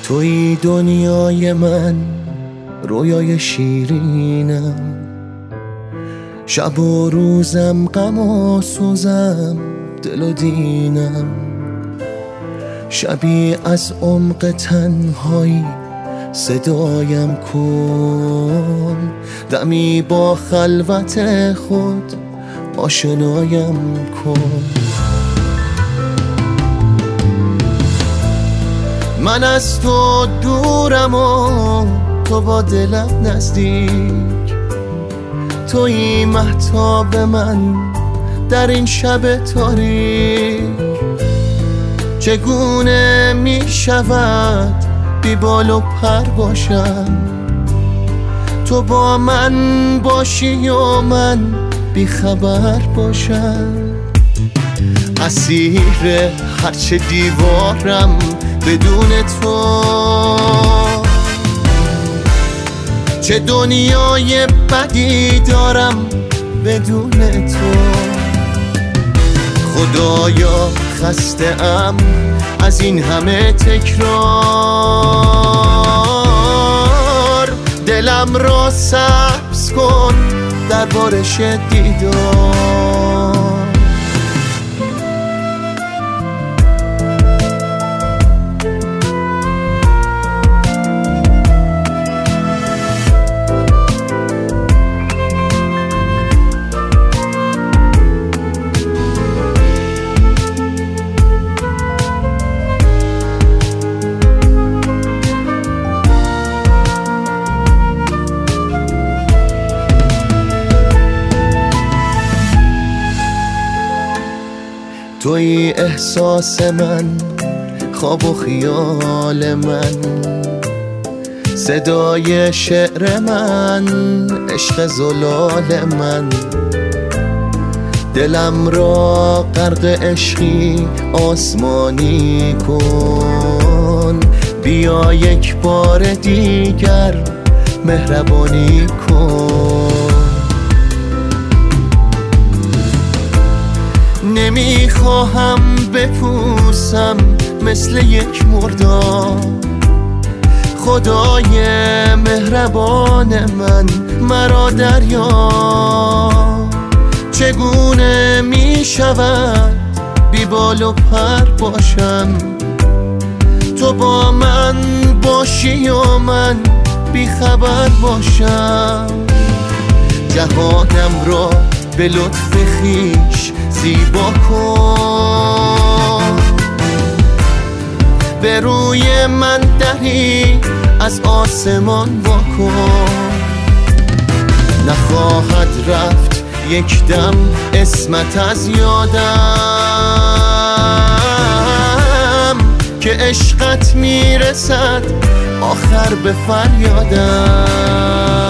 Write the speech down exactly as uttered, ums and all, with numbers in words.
توی دنیای من، رویای شیرینم، شب و روزم غم و سوزم، دل و دینم. شبی از عمق تنهایی صدایم کن، دمی با خلوت خود آشنایم کن. من از تو دورم و تو با دلم نزدیک، تویی مهتاب من در این شب تاریک. چگونه می شود بی بال و پر باشم، تو با من باشی و من بی خبر باشم. اسیر هرچه دیوارم بدون تو، چه دنیای بدی دارم بدون تو. خدایا خسته ام از این همه تکرار، دلم را سبز کن در بارش دیدار. توی احساس من، خواب و خیال من، صدای شعر من، عشق زلال من. دلم را غرق عشقی آسمانی کن، بیا یک بار دیگر مهربانی کن. نمیخواهم بپوسم مثل یک مردار، خدای مهربان من مرا دریا. چگونه میشود بی بال و پر باشم، تو با من باشی و من بی خبر باشم. جهانم را به لطف خویش زیبا کن، به روی من دری از آسمان وا کن. نخواهد رفت یک دم اسمت از یادم، که عشقت میرسد آخر به فریادم.